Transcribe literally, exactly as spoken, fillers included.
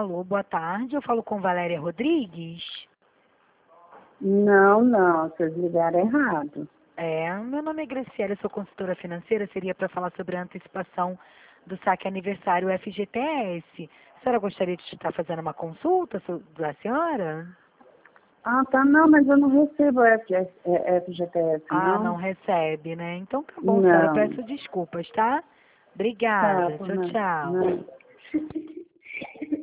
Alô, boa tarde. Eu falo com Valéria Rodrigues. Não, não, vocês ligaram errado. É, meu nome é Graciela, eu sou consultora financeira. Seria para falar sobre a antecipação do saque aniversário F G T S. A senhora gostaria de estar fazendo uma consulta so- da senhora? Ah, tá, não, mas eu não recebo F G T S, Ah, não não. recebe, né? Então tá bom, senhora. Não. Peço desculpas, tá? Tá, Obrigada. por Tchau, nada. tchau. Não.